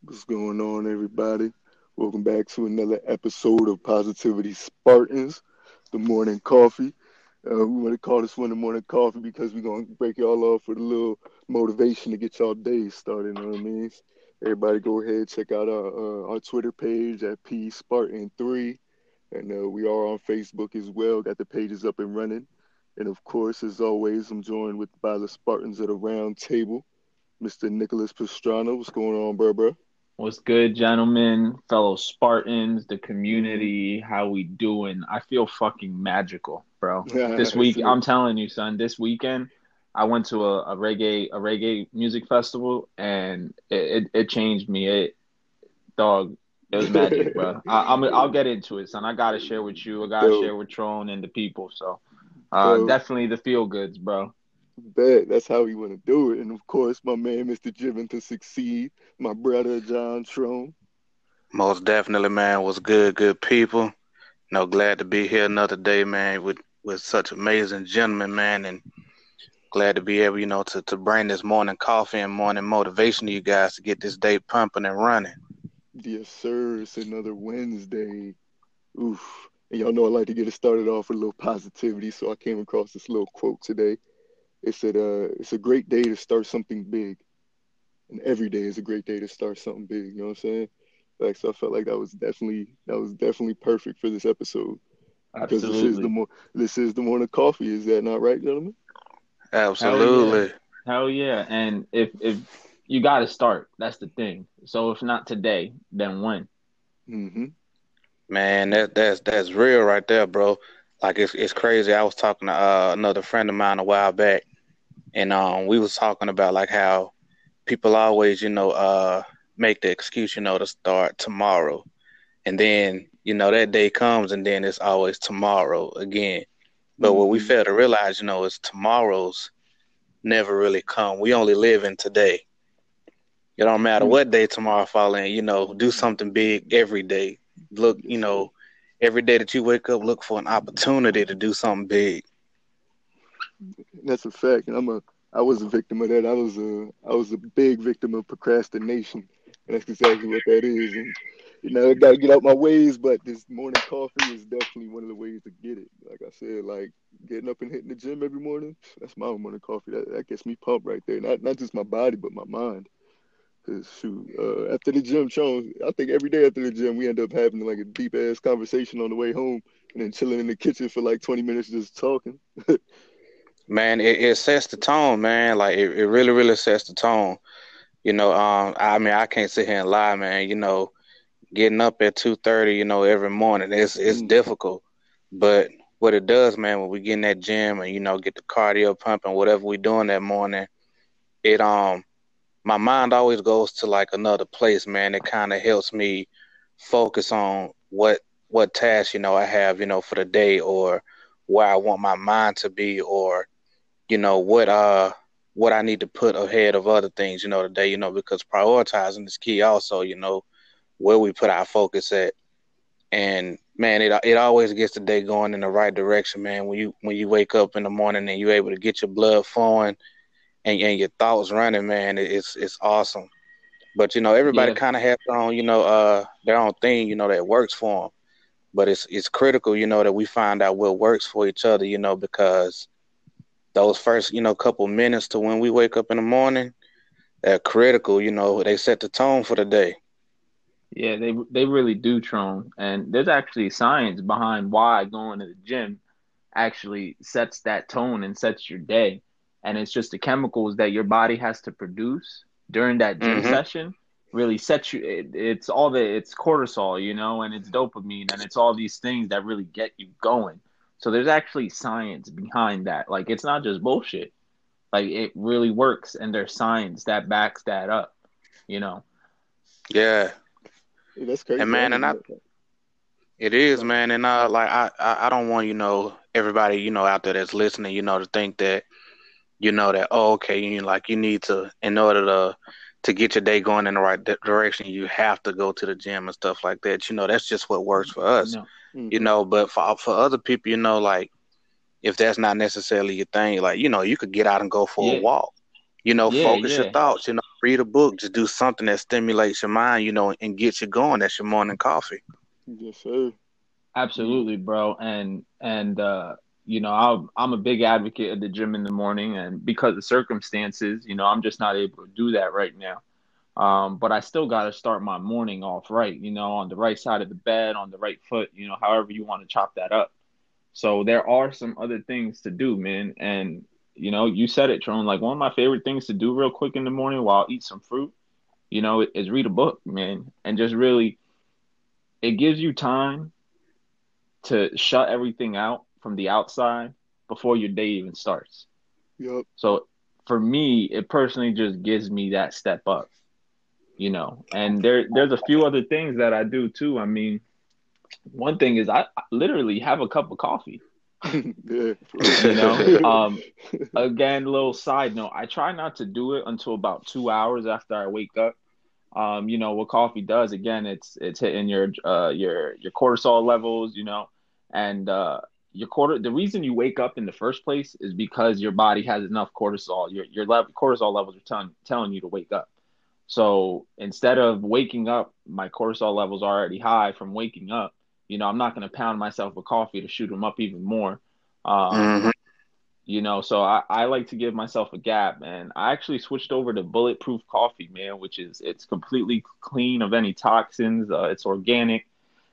What's going on, everybody? Welcome back to another episode of Positivity Spartans, the morning coffee. We want to call this one the morning coffee because we're going to break y'all off with a little motivation to get y'all day started. You know what I mean? Everybody go ahead, check out our Twitter page at P Spartan3. And we are on Facebook as well. Got the pages up and running. And of course, as always, I'm joined by the Spartans at a round table. Mr. Nicholas Pastrana. What's going on, bro? What's good, gentlemen, fellow Spartans, the Mm-hmm. community? How we doing? I feel fucking magical, bro. This It's week, an, I'm telling you, son. This weekend, I went to a reggae music festival, and it changed me. Dog, it was magic, bro. I'll get into it, son. I gotta share with you. I gotta dope, share with Tron and the people. So, dope. definitely the feel goods, bro. Bet that's how we want to do it. And of course, my man, Mr. Driven to Succeed, my brother, John Trone. Most definitely, man. Was good people. Glad to be here another day, man, with such amazing gentlemen, man, and glad to be able, to bring this morning coffee and morning motivation to you guys to get this day pumping and running. Yes, sir. It's another Wednesday. Oof. And y'all know I like to get it started off with a little positivity. So I came across this little quote today. It said, it's a great day to start something big. And every day is a great day to start something big. You know what I'm saying? Like, so I felt like that was definitely perfect for this episode because Absolutely. this is the morning coffee. Is that not right, gentlemen? Hell yeah. Absolutely, Hell yeah. And if you got to start, that's the thing. So if not today, then when? Mm-hmm. man. That's real right there, bro. Like it's crazy. I was talking to another friend of mine a while back, and we was talking about like how people always, make the excuse, to start tomorrow. And then, that day comes and then it's always tomorrow again. But what we Mm-hmm. fail to realize, is tomorrow's never really come. We only live in today. It don't matter You, what day tomorrow fall in, do something big every day. Look, yes, sir. every day that you wake up, look for an opportunity to do something big. That's a fact. And I was a victim of that. I was a big victim of procrastination. And that's exactly what that is. And I gotta get out my ways, but this morning coffee is definitely one of the ways to get it. Like I said, like getting up and hitting the gym every morning, that's my morning coffee. That gets me pumped right there. Not just my body, but my mind. 'Cause shoot, after the gym, Sean, I think every day after the gym we end up having like a deep ass conversation on the way home and then chilling in the kitchen for like 20 minutes just talking. Man, it sets the tone, man. Like it really, really sets the tone. I mean, I can't sit here and lie, man. Getting up at 2:30, every morning, it's Mm, difficult. But what it does, man, when we get in that gym and get the cardio pumping, whatever we doing that morning, it my mind always goes to like another place, man. It kind of helps me focus on what task I have, for the day, or where I want my mind to be, or what I need to put ahead of other things, today, because prioritizing is key also, where we put our focus at. And man, it always gets the day going in the right direction, man. When you wake up in the morning and you're able to get your blood flowing and your thoughts running, man, it's awesome. But everybody Yeah, kind of has their own thing, that works for them. But it's critical, that we find out what works for each other, because those first couple minutes to when we wake up in the morning, they're critical. They set the tone for the day. yeah, they really do, Tron. And there's actually science behind why going to the gym actually sets that tone and sets your day. And it's just the chemicals that your body has to produce during that gym Hmm. session really sets you. It's cortisol, and it's dopamine, and it's all these things that really get you going. So there's actually science behind that. Like it's not just bullshit. Like it really works, and there's science that backs that up. You know. Yeah, yeah, that's and crazy. I man, didn't and even I know that. it is, No. man, and like I don't want everybody out there that's listening, to think that that okay, like you need to in order to get your day going in the right direction, you have to go to the gym and stuff like that. That's just what works for us. No. Mm-hmm. But for other people, like if that's not necessarily your thing, like you could get out and go for a Yeah. walk. Yeah. Focus your Yeah. thoughts. read a book, just do something that stimulates your mind, and gets you going. That's your morning coffee. Yes, sir. Absolutely, bro. I'm a big advocate of the gym in the morning, and because of circumstances, I'm just not able to do that right now. But I still got to start my morning off right, on the right side of the bed, on the right foot, however you want to chop that up. So there are some other things to do, man. And, you said it, Tron. Like, one of my favorite things to do real quick in the morning while I eat some fruit, is read a book, man. And just really, it gives you time to shut everything out from the outside before your day even starts. Yep. So for me, it personally just gives me that step up, and there's a few other things that I do too. I mean, one thing is I literally have a cup of coffee, Yeah. Again, little side note, I try not to do it until about 2 hours after I wake up. What coffee does, again, it's hitting your cortisol levels, and the reason you wake up in the first place is because your body has enough cortisol. Your cortisol levels are telling you to wake up. So instead of waking up, my cortisol levels are already high from waking up. I'm not going to pound myself with coffee to shoot them up even more. Mhm. So I like to give myself a gap, and I actually switched over to Bulletproof Coffee, man, it's completely clean of any toxins. It's organic.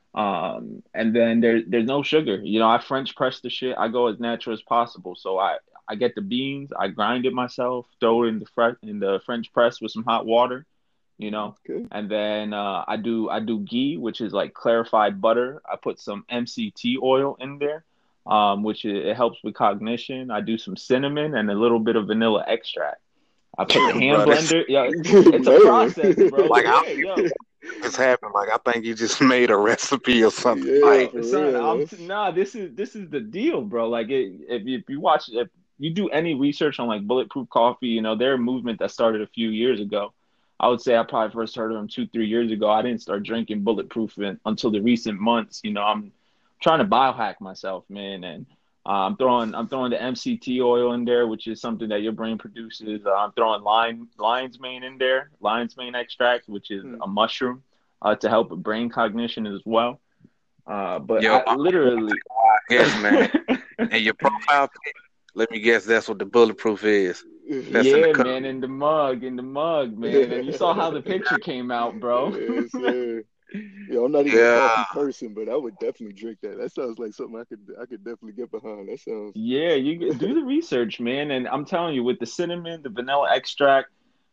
And then there's no sugar. I French press the shit. I go as natural as possible. So I get the beans, I grind it myself, throw it in the French press with some hot water, Okay. and then I do ghee, which is like clarified butter. I put some MCT oil in there, which it helps with cognition. I do some cinnamon and a little bit of vanilla extract. I put the hand Bro, this blender. Yeah, it's a Man. process, bro. like Yeah, yo. this happened. Like I think you just made a recipe or something. Yeah, Like for Son, real. this is the deal, bro. Like, if you do any research on like Bulletproof Coffee, they're a movement that started a few years ago. I would say I probably first heard of them 2, 3 years ago. I didn't start drinking Bulletproof until the recent months. I'm trying to biohack myself, man, and I'm throwing the MCT oil in there, which is something that your brain produces. I'm throwing lion's mane in there, lion's mane extract, which is Hmm. a mushroom, to help with brain cognition as well. But yo, I literally, yes, man. And your profile pic, let me guess that's what the bulletproof is. That's in the yeah, cup. man, in the mug, man. And you saw how the picture came out, bro. Yes, sir. Yeah, I'm not even a Yeah. coffee person, but I would definitely drink that. That sounds like something I could definitely get behind. That sounds. Yeah, do the research, man. And I'm telling you, with the cinnamon, the vanilla extract,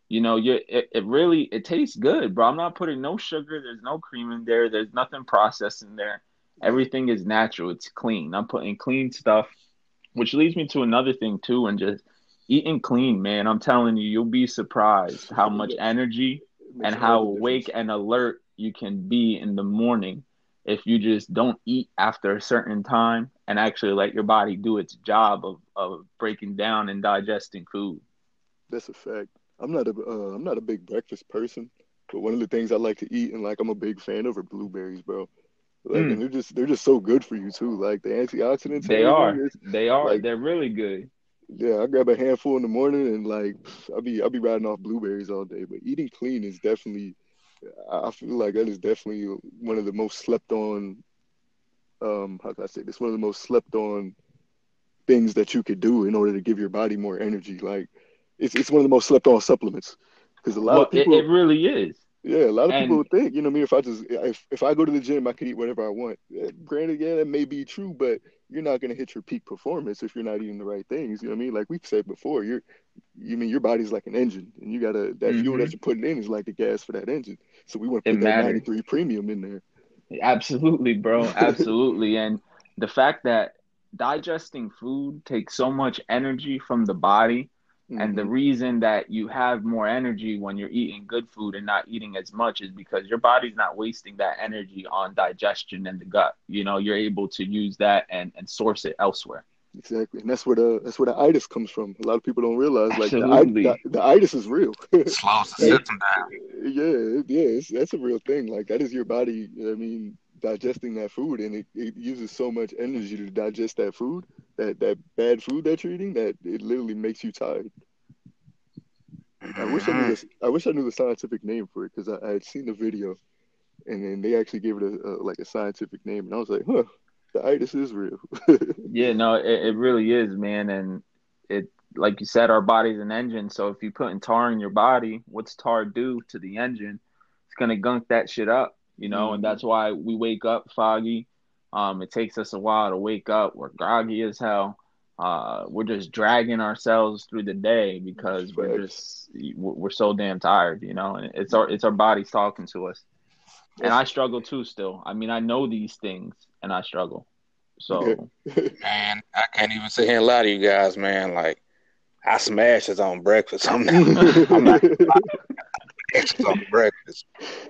it really it tastes good, bro. I'm not putting no sugar. There's no cream in there. There's nothing processed in there. Yeah. Everything is natural. It's clean. I'm putting clean stuff, which leads me to another thing too, and just eating clean, man. I'm telling you, you'll be surprised how much It energy and makes all how the awake difference. and alert you can be in the morning if you just don't eat after a certain time and actually let your body do its job of breaking down and digesting food. That's a fact. I'm not a big breakfast person, but one of the things I like to eat and like I'm a big fan of are blueberries, bro. Like, and Mm, they're just so good for you too. Like the antioxidants and they everything. are. It's They are. like, They're really good. yeah, I grab a handful in the morning and like I'll be riding off blueberries all day. But eating clean is definitely, I feel like that is definitely one of the most slept on. How can I say this? One of the most slept on things that you could do in order to give your body more energy. Like it's one of the most slept on supplements because a lot Well, of it people, really is. yeah, a lot of people And would think, me, if I go to the gym, I can eat whatever I want. Yeah, granted, yeah, that may be true, but you're not gonna hit your peak performance if you're not eating the right things. You know what I mean? Like we've said before, you mean your body's like an engine, and you gotta that fuel that hmm you're putting in is like the gas for that engine. So we want to it put that matters. 93 premium in there. Absolutely, bro. Absolutely. And the fact that digesting food takes so much energy from the body, and the Hmm. reason that you have more energy when you're eating good food and not eating as much is because your body's not wasting that energy on digestion in the gut. You're able to use that and source it elsewhere. Exactly, and that's where the itis comes from. A lot of people don't realize like Absolutely. the itis is real. Slows the Yeah. system down. Yeah, that's a real thing. Like that is your body. I mean, digesting that food, and it uses so much energy to digest that food, that bad food that you're eating, that it literally makes you tired. I wish I knew this. I wish I knew the scientific name for it because I had seen the video and then they actually gave it like a scientific name, and I was like, huh, the itis is real. Yeah, no, it really is, man. And it, like you said, our body's an engine. So if you put in tar in your body, what's tar do to the engine? It's gonna gunk that shit up, you know. And that's why we wake up foggy. It takes us a while to wake up. We're groggy as hell. We're just dragging ourselves through the day because we're so damn tired, you know. And it's our bodies talking to us. And I struggle too still. I mean, I know these things and I struggle. So man, I can't even sit here and lie to you guys, man. Like I smash this on breakfast. I'm not on breakfast.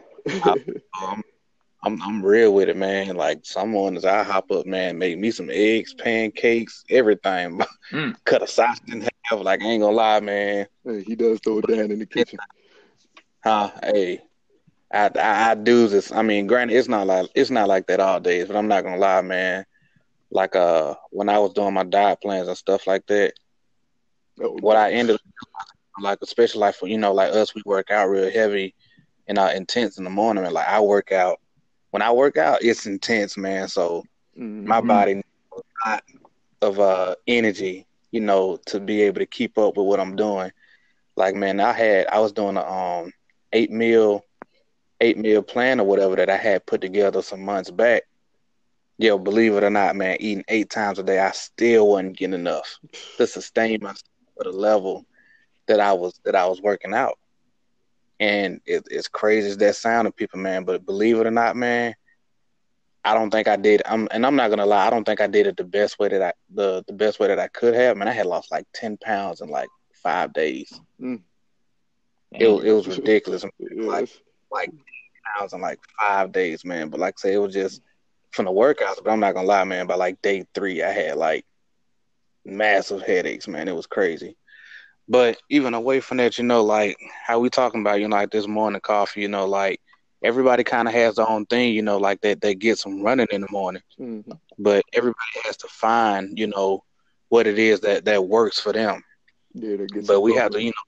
I'm real with it, man. Like some mornings I hop up, man, make me some eggs, pancakes, everything. Cut a sausage in half. Like I ain't gonna lie, man. Hey, he does throw it down in the kitchen. Hey. I do this. I mean, granted, it's not like that all days, but I'm not gonna lie, man. Like when I was doing my diet plans and stuff like that, what I ended up like, especially like for like us, we work out real heavy and intense in the morning. And like when I work out, it's intense, man. So my body needs a lot of energy, to be able to keep up with what I'm doing. Like, man, I was doing a 8-meal plan or whatever that I had put together some months back. Yo, believe it or not, man, eating 8 times a day, I still wasn't getting enough to sustain myself at a level that I was working out. And it's crazy as that sound to people, man, but believe it or not, man, I don't think I did. And I'm not gonna lie, I don't think I did it the best way that I could have. Man, I had lost like 10 pounds in like 5 days. It was ridiculous. Like pounds in like 5 days, man. But like I say, it was just from the workouts. But I'm not gonna lie, man. By like day 3, I had like massive headaches, man. It was crazy. But even away from that, like how we talking about, like this morning coffee, like everybody kind of has their own thing, like that gets them running in the morning. But everybody has to find, what it is that works for them. Yeah, but we have to,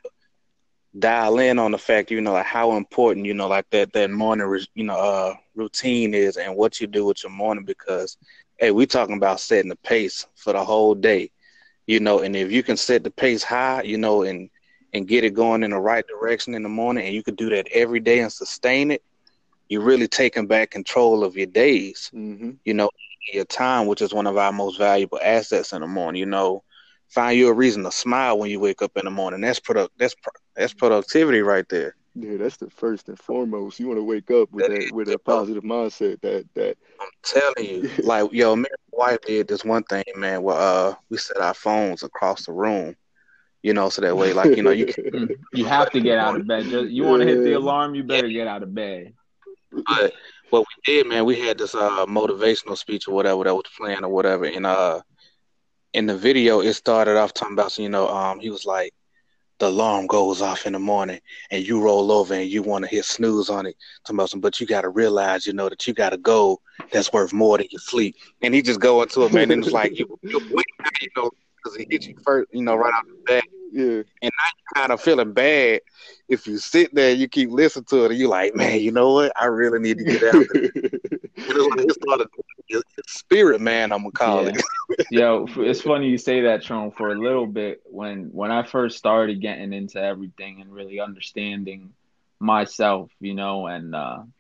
dial in on the fact, like how important, like that morning, routine is and what you do with your morning, because, hey, we talking about setting the pace for the whole day, and if you can set the pace high, and get it going in the right direction in the morning, and you could do that every day and sustain it, you're really taking back control of your days, your time, which is one of our most valuable assets in the morning. Find you a reason to smile when you wake up in the morning. That's productivity right there. Yeah, that's the first and foremost. You want to wake up with a positive mindset. That I'm telling you, like, yo, me and my wife did this one thing, man, where we set our phones across the room, so that way, like, you have to get out of bed. You want to hit the alarm, you better get out of bed. But what we did, man, we had this motivational speech or whatever that was playing or whatever, and in the video, it started off talking about, he was like, the alarm goes off in the morning and you roll over and you want to hit snooze on it. But you got to realize, that you got a goal that's worth more than your sleep. And he just go into it, man. And it's like, you wake up, because he hit you first, right off the bat. Yeah. And now you're kind of feeling bad if you sit there and you keep listening to it and you're like, man, you know what? I really need to get out of it. It's not a spirit, man, I'm going to call it. Yo, it's funny you say that, Tron. For a little bit, when I first started getting into everything and really understanding myself, and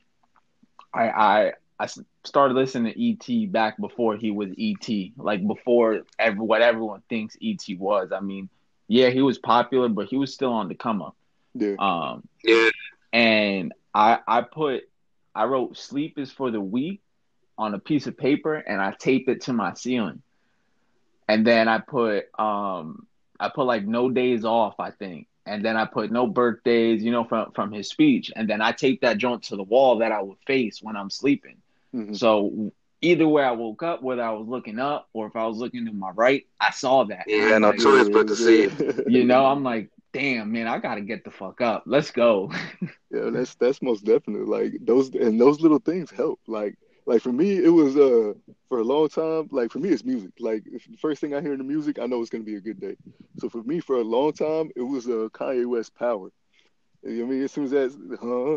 I started listening to E.T. back before he was E.T., like before what everyone thinks E.T. was. I mean, yeah, he was popular, but he was still on the come up. Yeah. And I wrote "Sleep is for the weak" on a piece of paper and I taped it to my ceiling. And then I put like no days off, I think. And then I put no birthdays, from his speech. And then I taped that joint to the wall that I would face when I'm sleeping. So either way I woke up, whether I was looking up or if I was looking to my right, I saw that. Yeah, no choice but to see it. I'm like, damn, man, I got to get the fuck up. Let's go. Yeah, that's most definitely, like, those little things help. Like, Like for me, it was for a long time. Like for me, it's music. Like if the first thing I hear in the music, I know it's gonna be a good day. So for me, for a long time, it was Kanye West Power. You know what I mean? As soon as that,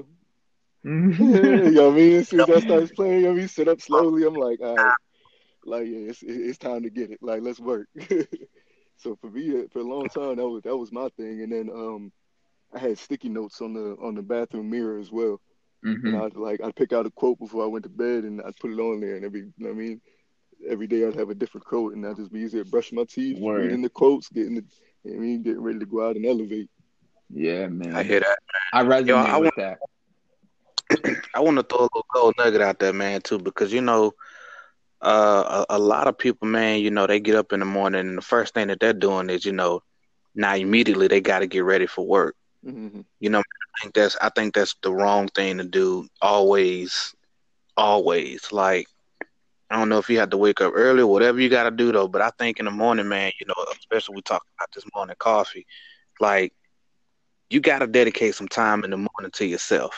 you know what I mean? As soon as that starts playing, you know what I mean? Sit up slowly. I'm like, all right, like yeah, it's time to get it. Like let's work. So for me, for a long time, that was my thing. And then I had sticky notes on the bathroom mirror as well. And Hmm. I'd pick out a quote before I went to bed, and I'd put it on there. And you know what I mean, every day I'd have a different quote, and I'd just be easier brushing my teeth, reading Word. the quotes, you know what I mean, getting ready to go out and elevate. Yeah, I man. hear that. I Yo, resonate with that. I want to throw a little gold nugget out there, man, too, because a lot of people, man, they get up in the morning and the first thing that they're doing is, now immediately they got to get ready for work. Hmm. I think that's the wrong thing to do. Always, always. Like I don't know if you have to wake up early or whatever you got to do though, but I think in the morning, man, especially we talk about this morning coffee, like you got to dedicate some time in the morning to yourself,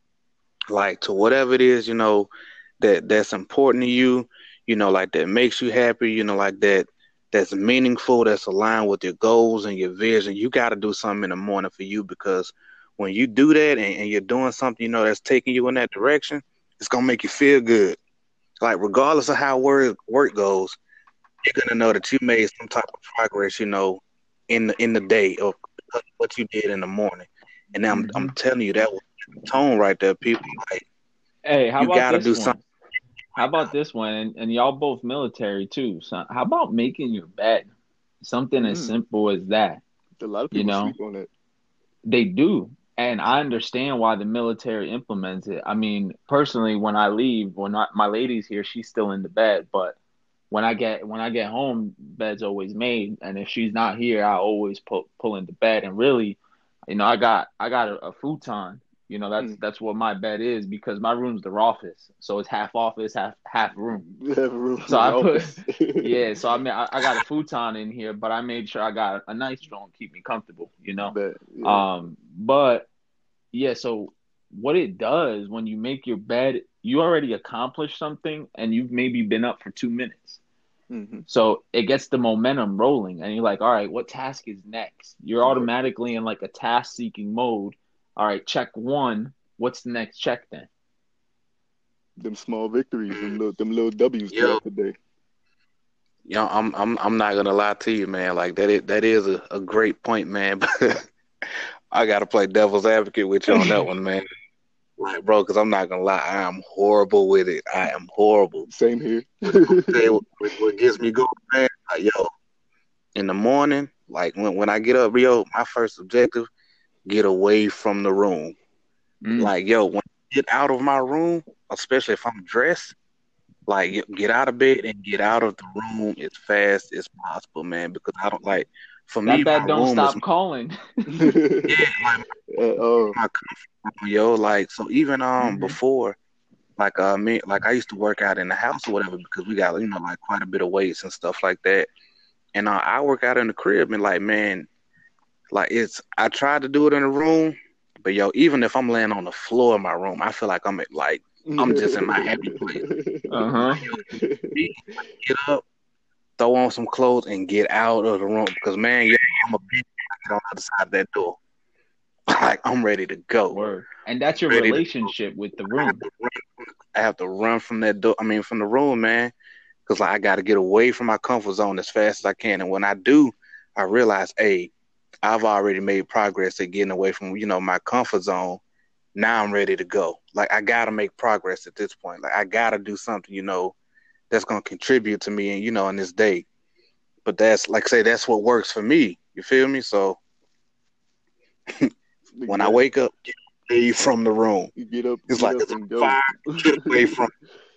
like to whatever it is, that's important to you, like that makes you happy, like that's meaningful, that's aligned with your goals and your vision. You got to do something in the morning for you because when you do that and you're doing something, that's taking you in that direction, it's gonna make you feel good. Like regardless of how work goes, you're gonna know that you made some type of progress, in the day of what you did in the morning. And I'm Hmm. telling you that was the tone right there, people. Like Hey, how you about got to this do something one? How about this one? And y'all both military too. So how about making your bed? Something as Mm. simple as that, A lot of you people know? sleep on that. They do. And I understand why the military implements it. I mean, personally, when I leave, when my lady's here, she's still in the bed. But when I get home, bed's always made. And if she's not here, I always pull into bed. And really, I got a futon. That's Mm. that's what my bed is because my room's the office, so it's half office, half room. Have a room So in the I put, office. yeah. So I got a futon in here, but I made sure I got a nice joint keep me comfortable. But yeah. But yeah. So what it does when you make your bed, you already accomplished something, and you've maybe been up for 2 minutes. Hmm. So it gets the momentum rolling, and you're like, all right, what task is next? You're Right. automatically in like a task seeking mode. All right, check one. What's the next check then? Them small victories, mm, them little W's yo, throughout the day. I'm not gonna lie to you, man. Like that is a great point, man. But I gotta play devil's advocate with you on that one, man. Like, bro, because I'm not gonna lie, I am horrible with it. I am horrible. Same here. But I'll tell you what gets me going, man. Like, yo, in the morning, like when I get up, yo, my first objective, get away from the room. Mm, Like, yo, when I get out of my room, especially if I'm dressed, like get out of bed and get out of the room as fast as possible, man. Because I don't like, for me, that my bed don't room is stop calling. yeah, like Oh. my comfort zone, yo. Like so, even Hmm. before, like I used to work out in the house or whatever because we got like quite a bit of weights and stuff like that. And I work out in the crib and like man, like I tried to do it in the room, but yo, even if I'm laying on the floor in my room, I feel like I'm just in my happy place. Uh-huh. Like yo, me, get up, throw on some clothes, and get out of the room because man, yo, I'm a big get on the other side of that door. Like I'm ready to go, Word. And that's your ready to. relationship with the I have room. to run. I have to run from that door. I mean, from the room, man. Because like I got to get away from my comfort zone as fast as I can. And when I do, I realize, hey, I've already made progress at getting away from my comfort zone. Now I'm ready to go. Like I got to make progress at this point. Like I got to do something, that's gonna contribute to me and in this day. But that's like I say, that's what works for me. You feel me? So when I Yeah. wake up, get away from the room. You get up, It's get like up it's and on go. fire. Get away from.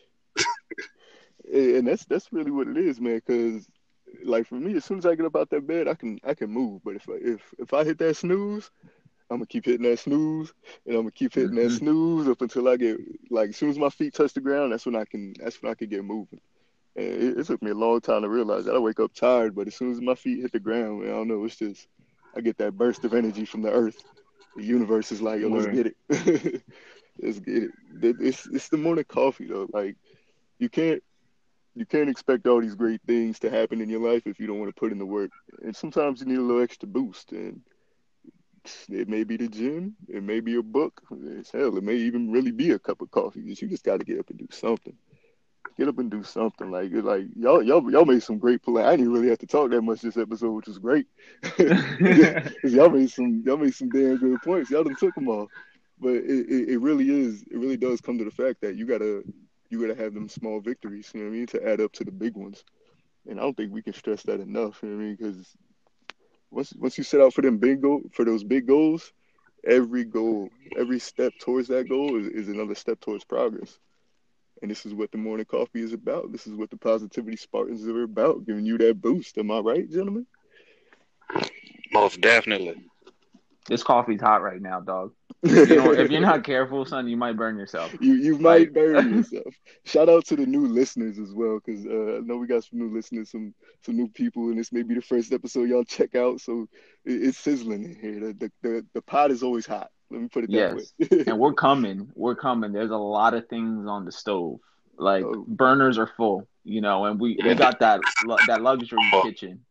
And that's really what it is, man. Because like for me, as soon as I get up out that bed, I can move. But if I hit that snooze, I'm gonna keep hitting that snooze, and I'm gonna keep hitting that Hmm. snooze up until I get like as soon as my feet touch the ground, that's when I can get moving. And it took me a long time to realize that. I wake up tired, but as soon as my feet hit the ground, man, I don't know, it's just I get that burst of energy from the earth. The universe is like, yo, let's Word. get it. Let's get it. It's the morning coffee though. Like you can't expect all these great things to happen in your life if you don't want to put in the work. And sometimes you need a little extra boost. And it may be the gym, it may be a book, hell, it may even really be a cup of coffee. You just got to get up and do something. Get up and do something. Like y'all made some great play. I didn't really have to talk that much this episode, which was great. 'Cause y'all made some damn good points. Y'all done took them all. But it really does come to the fact that you gotta have them small victories, you know what I mean, to add up to the big ones. And I don't think we can stress that enough, you know what I mean? Because once you set out for those big goals, every step towards that goal is another step towards progress. And this is what the morning coffee is about. This is what the Positivity Spartans are about, giving you that boost. Am I right, gentlemen? Most definitely. This coffee's hot right now, dog. If you're not careful, son, you might burn yourself. You might burn yourself. Shout out to the new listeners as well, because I know we got some new listeners, some new people, and this may be the first episode y'all check out. So it's sizzling in here. The pot is always hot. Let me put it that way. And we're coming. There's a lot of things on the stove. Like burners are full, and we got that luxury kitchen.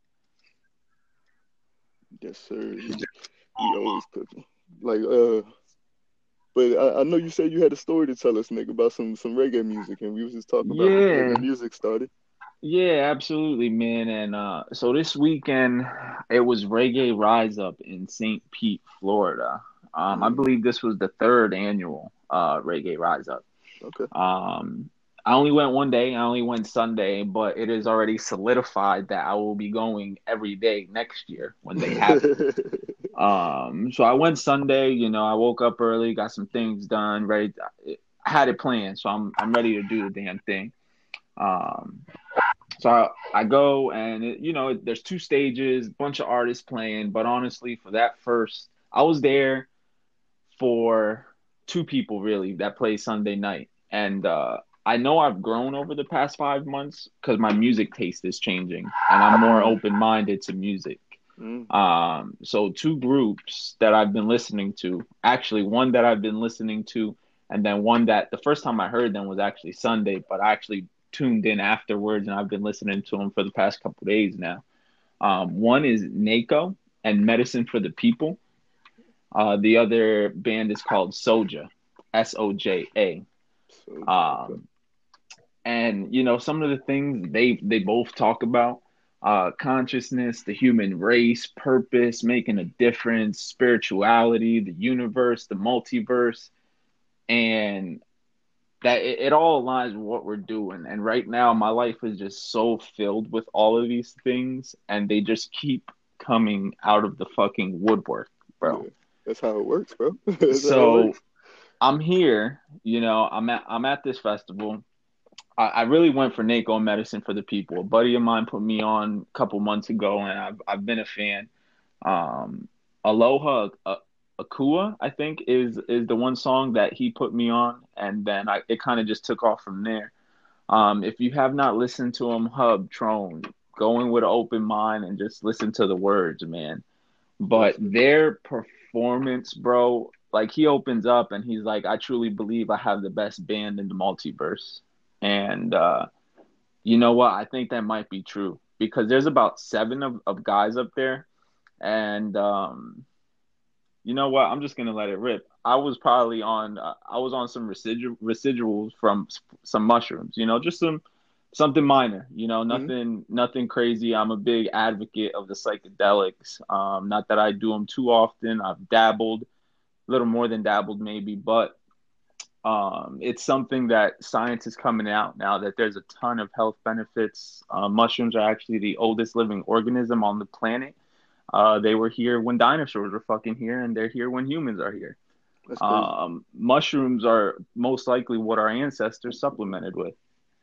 Yes, sir. We always cooking. Like but I know you said you had a story to tell us, Nick, about some reggae music, and we was just talking about when the music started. Yeah, absolutely, man. And so this weekend it was Reggae Rise Up in St. Pete, Florida. I believe this was the third annual Reggae Rise Up. Okay. I only went one day. I only went Sunday, but it is already solidified that I will be going every day next year when they have it. So I went Sunday. I woke up early, got some things done, ready. I had it planned, so I'm ready to do the damn thing. So I go, and there's two stages, bunch of artists playing. But honestly, for that first, I was there for two people really that play Sunday night, and I know I've grown over the past 5 months because my music taste is changing, and I'm more open-minded to music. So two groups that I've been listening to, actually one that I've been listening to, and then one that the first time I heard them was actually Sunday, but I actually tuned in afterwards, and I've been listening to them for the past couple of days now. One is Nako and Medicine for the People. The other band is called Soja, Soja. And some of the things they both talk about, consciousness, the human race, purpose, making a difference, spirituality, the universe, the multiverse, and that it all aligns with what we're doing. And right now my life is just so filled with all of these things, and they just keep coming out of the fucking woodwork, bro. Yeah, that's how it works, bro. So I'm here, I'm at this festival. I really went for Nako and Medicine for the People. A buddy of mine put me on a couple months ago, and I've been a fan. Aloha Akua, I think, is the one song that he put me on, and then it kind of just took off from there. If you have not listened to him, Hub Trone, go in with an open mind and just listen to the words, man. But their performance, bro, like he opens up and he's like, I truly believe I have the best band in the multiverse. And you know what? I think that might be true because there's about 7 of guys up there. And you know what? I'm just going to let it rip. I was probably on some residuals from some mushrooms, just something minor, nothing crazy. I'm a big advocate of the psychedelics. Not that I do them too often. I've dabbled, a little more than dabbled maybe, but it's something that science is coming out now that there's a ton of health benefits. Mushrooms are actually the oldest living organism on the planet. They were here when dinosaurs were fucking here, and they're here when humans are here. Mushrooms are most likely what our ancestors supplemented with.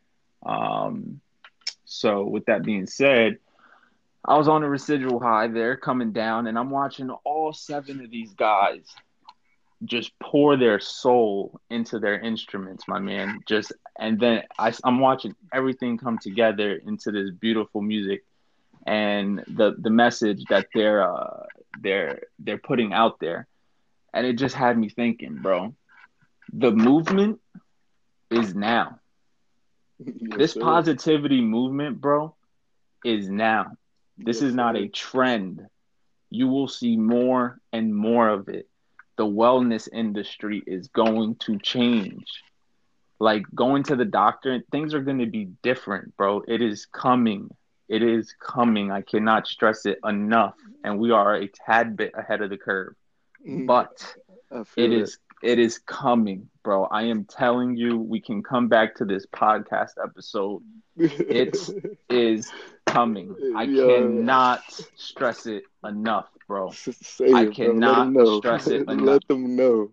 So with that being said, I was on a residual high there coming down, and I'm watching all 7 of these guys just pour their soul into their instruments, my man. And then I'm watching everything come together into this beautiful music and the message that they're putting out there. And it just had me thinking, bro, the movement is now. Yes, This sir. positivity movement, bro, is now. This Yes, is not a sir. trend. You will see more and more of it. The wellness industry is going to change. Like going to the doctor, things are going to be different, bro. It is coming. It is coming. I cannot stress it enough. And we are a tad bit ahead of the curve. Mm, But I it feel that. is it is coming, bro. I am telling you, we can come back to this podcast episode. It is coming. I Yeah, cannot stress it enough, bro. say I it, bro. Let them cannot know. stress it enough. Let them know.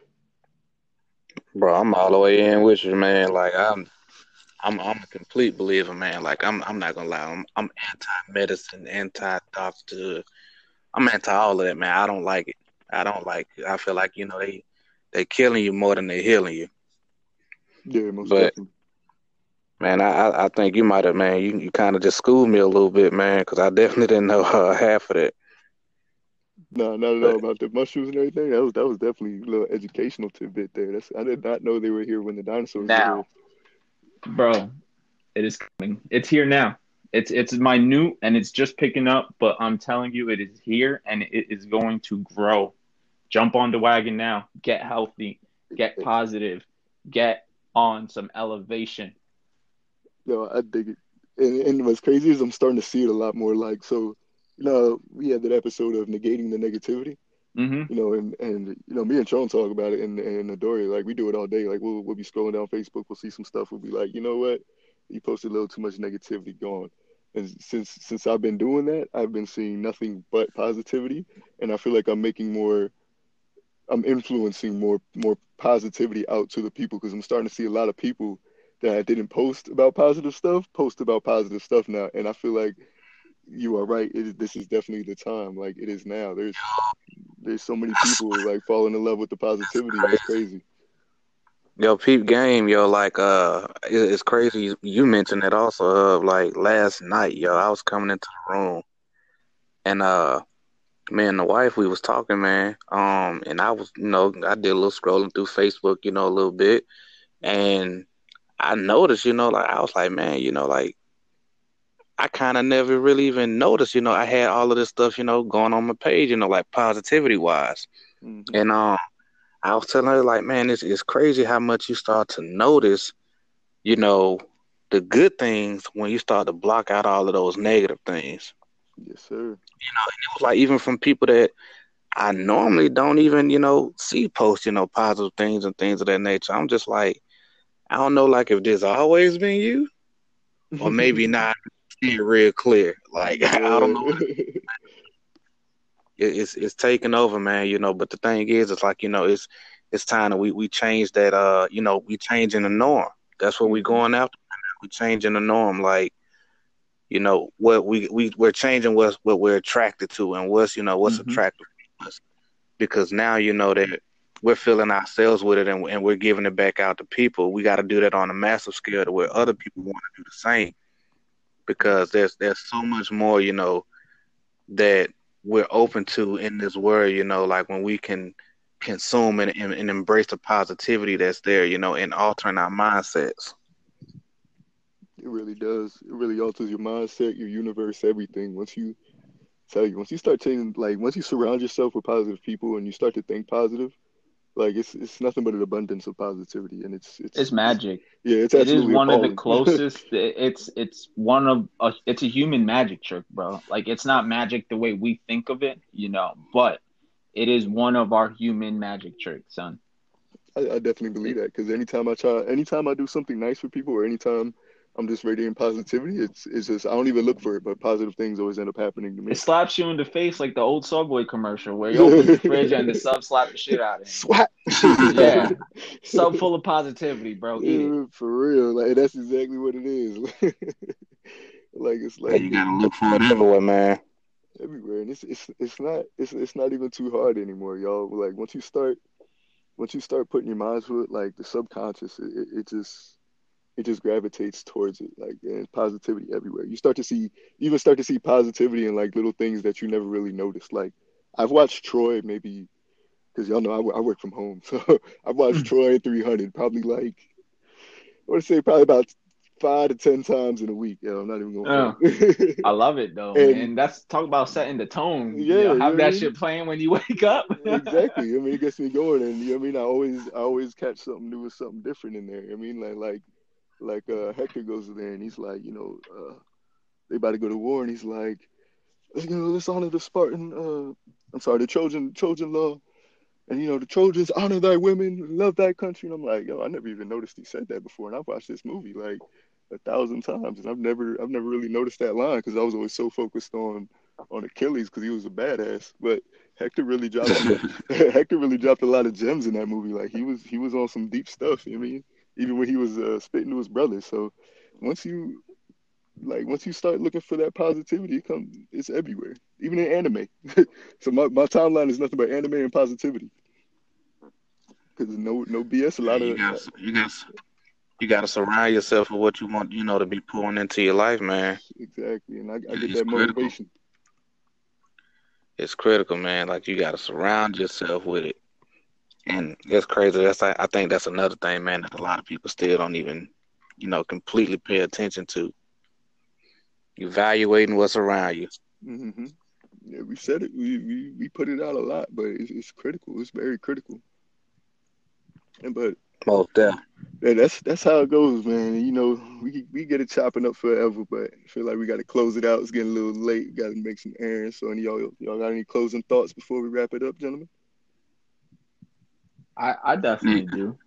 Bro, I'm all the way in with you, man. Like I'm a complete believer, man. Like I'm not gonna lie. I'm anti-medicine, anti-doctor. I'm anti all of that, man. I don't like it. I don't like it. I feel like they killing you more than they healing you. Yeah, most But definitely. man, I think you might have, man. You kind of just schooled me a little bit, man, because I definitely didn't know half of that. No, not at all But about the mushrooms and everything. That was definitely a little educational tidbit there. I did not know they were here when the dinosaurs were here. Now, bro, it is coming. It's here now. It's minute and it's just picking up, but I'm telling you, it is here and it is going to grow. Jump on the wagon now. Get healthy. Get positive. Get on some elevation. No, I dig it. And what's crazy is I'm starting to see it a lot more. Like, so, we had that episode of negating the negativity. Mm-hmm. And me and Sean talk about it and Adore, like we do it all day. Like we'll be scrolling down Facebook, we'll see some stuff, we'll be like, you know what? You posted a little too much negativity gone. And since I've been doing that, I've been seeing nothing but positivity. And I feel like I'm influencing more positivity out to the people because I'm starting to see a lot of people that I didn't post about positive stuff post about positive stuff now. And I feel like you are right. This is definitely the time. Like it is now. There's so many that's people like falling in love with the positivity. It's crazy. crazy. Yo, peep game, yo, like it's crazy. You mentioned it also. Like last night, yo, I was coming into the room and me and the wife, we was talking, man. And I was, I did a little scrolling through Facebook, a little bit, and I noticed, like I was like, man, like I kind of never really even noticed, I had all of this stuff, going on my page, like positivity wise. Hmm. And I was telling her like, man, it's crazy how much you start to notice, you know, the good things when you start to block out all of those negative things. Yes, sir. And it was like even from people that I normally don't even, see post, positive things and things of that nature. I'm just like, I don't know, like if this always been you, or maybe not see it real clear. Like I don't know. Yeah. It's taking over, man. But the thing is, it's like it's time that we change that. We changing the norm. That's what we Hmm. going after. We changing the norm. Like what we're changing what we're attracted to and what's Mm-hmm. attractive to us because now that we're filling ourselves with it and we're giving it back out to people. We got to do that on a massive scale to where other people want to do the same because there's so much more that we're open to in this world, like when we can consume and embrace the positivity that's there, and altering our mindsets. It really does. It really alters your mindset, your universe, everything. Once you start taking, like, once you surround yourself with positive people and you start to think positive, like it's nothing but an abundance of positivity, and It's magic. yeah, it's It is absolutely one of the appalling. closest. It's one of it's a human magic trick, bro. Like it's not magic the way we think of it, but it is one of our human magic tricks, son. I definitely believe It, that because anytime I do something nice for people, or anytime I'm just radiating positivity, it's just I don't even look for it, but positive things always end up happening to it me. slaps you in the face like the old Subway commercial where he opens the fridge and the sub slap the shit out of him. Swat. Yeah, sub full of positivity, bro. Eat it. Yeah, for real, like that's exactly what it is. Like it's Yeah, like you gotta look for it everywhere, man. everywhere, and it's not even too hard anymore, y'all. Like once you start putting your minds to it, like the subconscious, it just gravitates towards it. Like and positivity everywhere. You even start to see positivity in like little things that you never really noticed. Like I've watched Troy maybe because y'all know I work from home, so I've watched Troy 300 probably like I want to say probably about 5 to 10 times in a week. Yo, I'm not even Uh, gonna front. I love it though, And man. That's talk about setting the tone. yeah, you know Have what I that mean? shit playing when you wake up. Exactly. I mean, it gets me going, and you know what I mean. I always catch something new or something different in there. I mean, Hector goes in there, and he's like, they about to go to war, and he's like, let's honor the Spartan. I'm sorry, the Trojan law, and the Trojans honor thy women, love thy country. And I'm like, yo, I never even noticed he said that before, and I've watched this movie like 1,000 times, and I've never really noticed that line because I was always so focused on Achilles because he was a badass. But Hector really dropped Hector really dropped a lot of gems in that movie. Like he was on some deep stuff. You know what I mean, even when he was spitting to his brother. So once you once you start looking for that positivity, it's everywhere, even in anime. So my timeline is nothing but anime and positivity because no BS. A Yeah, lot of you got to surround yourself with what you want, to be pouring into your life, man. exactly, and I get It's that critical. motivation. It's critical, man. Like you got to surround yourself with it, and it's crazy. I think that's another thing, man, that a lot of people still don't even, completely pay attention to. Evaluating what's around you. Hmm. Yeah, we said it. We put it out a lot, but it's critical. It's very critical. And but Most definitely. yeah, that's how it goes, man. We get it chopping up forever, but I feel like we got to close it out. It's getting a little late. Got to make some errands. So, any y'all got any closing thoughts before we wrap it up, gentlemen? I definitely do.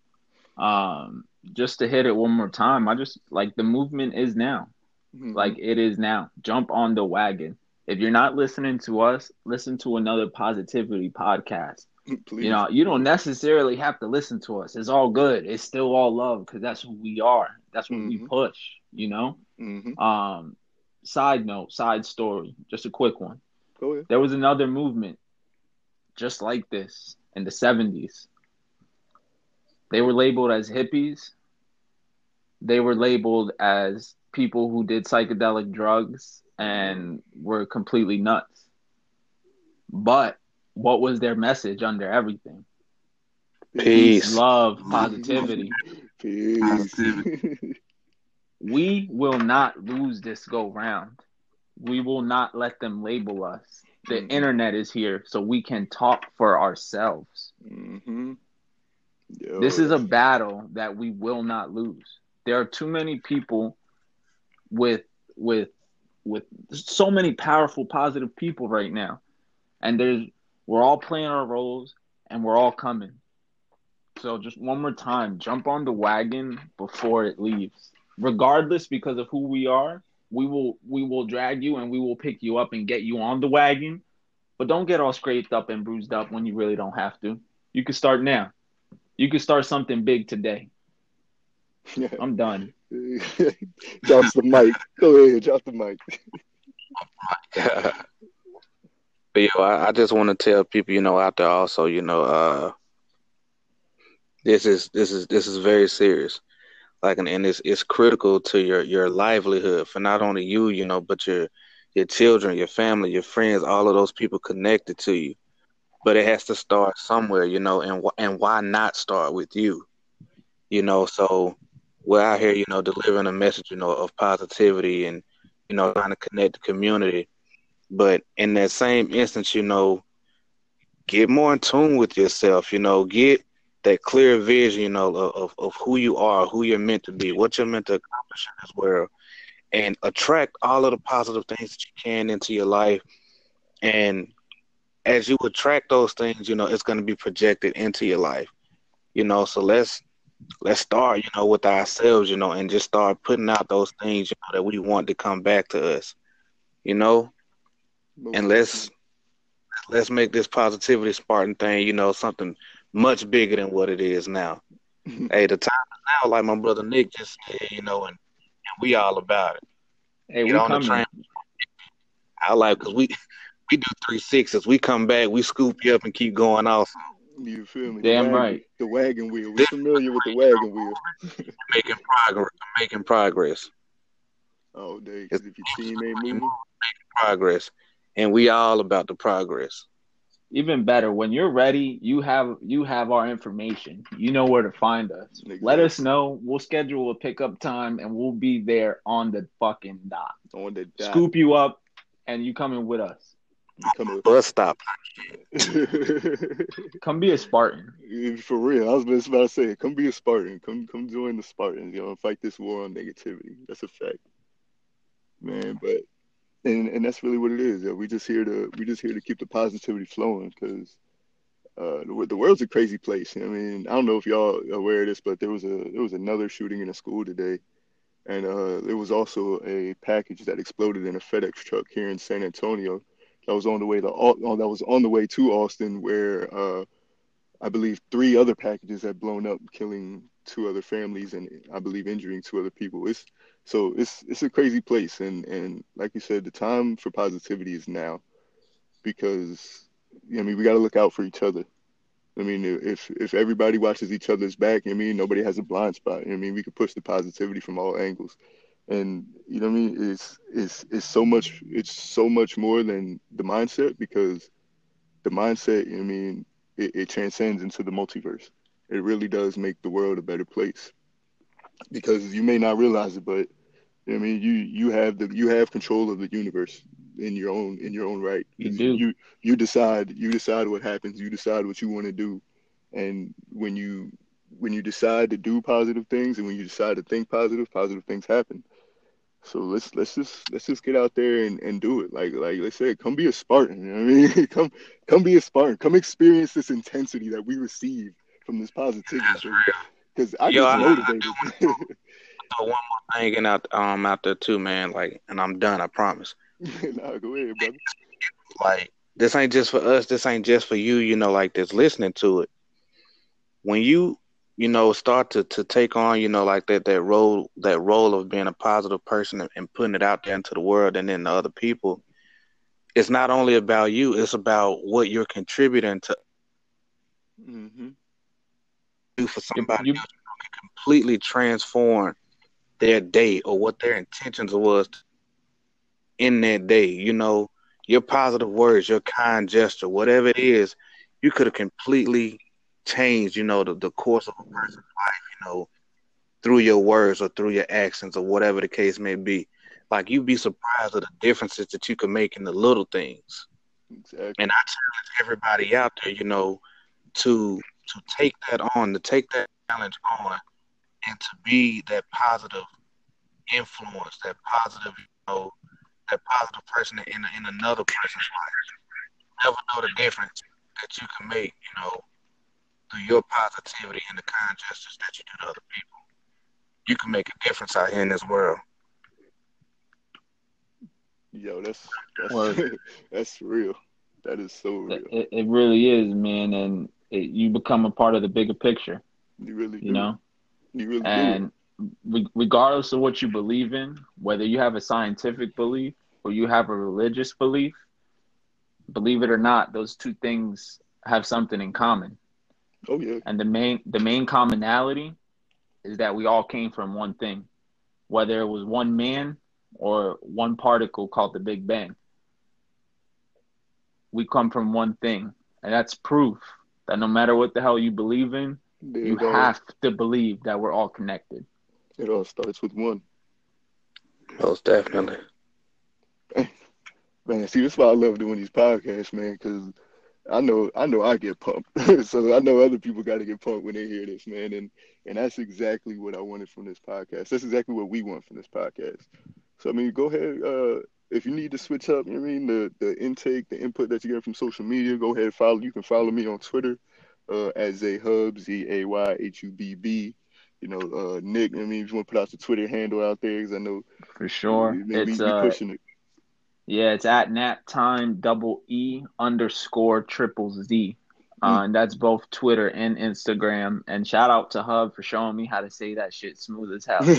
Just to hit it one more time, I just like the movement is now. Hmm. Like it is now. Jump on the wagon. If you're not listening to us, listen to another positivity podcast. Please. You don't necessarily have to listen to us. It's all good. It's still all love because that's who we are. That's what we Hmm. push. Hmm. Um, side note, side story, just a quick one. Go ahead. There was another movement just like this in the 70s. They were labeled as hippies. They were labeled as people who did psychedelic drugs and were completely nuts. But what was their message under everything? Peace, Peace. love, positivity. Peace. Positivity. We will not lose this go round. We will not let them label us. The Hmm. internet is here so we can talk for ourselves. Hmm. This Yo, is a battle that we will not lose. There are too many people with with with so many powerful positive people right now. And we're all playing our roles and we're all coming. So just one more time, jump on the wagon before it leaves. Regardless, because of who we are, we will drag you and we will pick you up and get you on the wagon. But don't get all scraped up and bruised up when you really don't have to. You can start now. You can start something big today. I'm done. drops the mic. Go ahead, drop the mic. But I just want to tell people, out there also, this is very serious. Like, and it's critical to your livelihood for not only you, but your children, your family, your friends, all of those people connected to you. But it has to start somewhere, and why not start with you, So we're out here, delivering a message, of positivity and trying to connect the community. But in that same instance, get more in tune with yourself, get that clear vision, of who you are, who you're meant to be, what you're meant to accomplish in this world, and attract all of the positive things that you can into your life. And as you attract those things, it's going to be projected into your life, so let's start, with ourselves, and just start putting out those things, that we want to come back to us, you know, Most and definitely. let's make this positivity Spartan thing, something much bigger than what it is now. Hey, the time is now, like my brother Nick just said, and we all about it. Hey, Get we on the coming. train. I like because we do 3 6s. We come back, we scoop you up and keep going off. You feel me? The Damn wagon, right. the wagon wheel. We This familiar with the wagon wheel. making progress, making progress. All day, It's because if your team ain't moving, progress, and we all about the progress. Even better, when you're ready, you have our information. You know where to find us. Let us Exactly. know. We'll schedule a pickup time, and we'll be there on the fucking dot. On the dot. Scoop you up, and you coming with us. Become Bus stop. a Come be a Spartan. For real. I was just about to say, come be a Spartan. Come join the Spartans. Fight this war on negativity. That's a fact, man. But and that's really what it is. We just here to keep the positivity flowing because the world's a crazy place. I mean, I don't know if y'all are aware of this, but there was another shooting in a school today, and there was also a package that exploded in a FedEx truck here in San Antonio that was on the way to Austin, where I believe three other packages had blown up, killing two other families and I believe injuring two other people. It's a crazy place, and like you said, the time for positivity is now because I mean we got to look out for each other. I mean, if everybody watches each other's back, I mean, nobody has a blind spot. I mean, we could push the positivity from all angles, and you know what I mean. It's so much more than the mindset because the mindset, I mean, it transcends into the multiverse. It really does make the world a better place because you may not realize it, but I mean, you have control of the universe in your own right You because do. you decide what happens, you decide what you want to do, and when you decide to do positive things and when you decide to think positive things happen. So let's just get out there and do it. Like let's say, come be a Spartan. You know what I mean? Come be a Spartan. Come experience this intensity that we receive from this positivity. That's real. Because I Yo, get I motivated. throw one more thing in out there too, man. Like, and I'm done. I promise. Nah, go ahead, brother. Like, this ain't just for us. This ain't just for you. Like that's listening to it. When you start to take on, like that role of being a positive person and putting it out there into the world and then the other people. It's not only about you. It's about what you're contributing to Hmm. do for You, somebody you else. Completely transform their day or what their intentions was in that day. Your positive words, your kind gesture, whatever it is, you could have completely changed, the course of a person's life, through your words or through your actions or whatever the case may be. Like you'd be surprised at the differences that you can make in the little things. And Exactly. I challenge everybody out there, to take that on, to take that challenge on and to be that positive influence, that positive person in another person's life. Never know the difference that you can make, through your positivity and the kind gestures that you do to other people. You can make a difference out here in this world. Yo, that's word. that's real. That is so It, real. it really is, man, and you become a part of the bigger picture. You really You do. know, You really do. and regardless of what you believe in, whether you have a scientific belief or you have a religious belief, believe it or not, those two things have something in common. Oh yeah. And the main commonality is that we all came from one thing, whether it was one man or one particle called the Big Bang. We come from one thing, and that's proof that no matter what the hell you believe in, you It all have to believe that we're all connected. it all starts with one. Most definitely. Man, see, that's why I love doing these podcasts, man, because I know I get pumped. So I know other people got to get pumped when they hear this, man. And that's exactly what I wanted from this podcast. That's exactly what we want from this podcast. So I mean, go ahead. If you need to switch up, you know what I mean, the intake, the input that you get from social media, go ahead and follow. You can follow me on Twitter, at Zayhubb, Zayhubb. Nick. I mean, if you want to put out the Twitter handle out there, because I know, For sure. man, we pushing it. Yeah, it's at naptime double E _ Z. Mm. And that's both Twitter and Instagram. And shout out to Hub for showing me how to say that shit smooth as hell.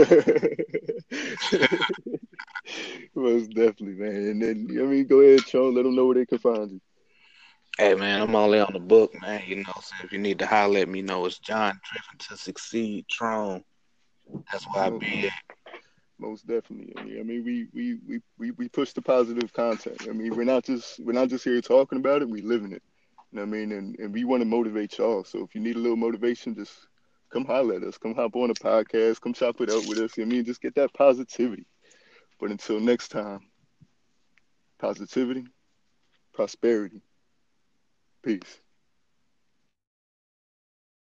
Most definitely, man. And then, I mean, go ahead, Sean. Let them know where they can find you. Hey man, I'm only on the book, man. So if you need to holler at me, it's John Driven to Succeed Tron. That's where I Oh, be at. Most definitely. I mean, we push the positive content. I mean, we're not just here talking about it. We living it. You know what I mean? And we want to motivate y'all. So if you need a little motivation, just come holler at us. Come hop on a podcast. Come chop it up with us. You know what I mean? Just get that positivity. But until next time, positivity, prosperity, peace.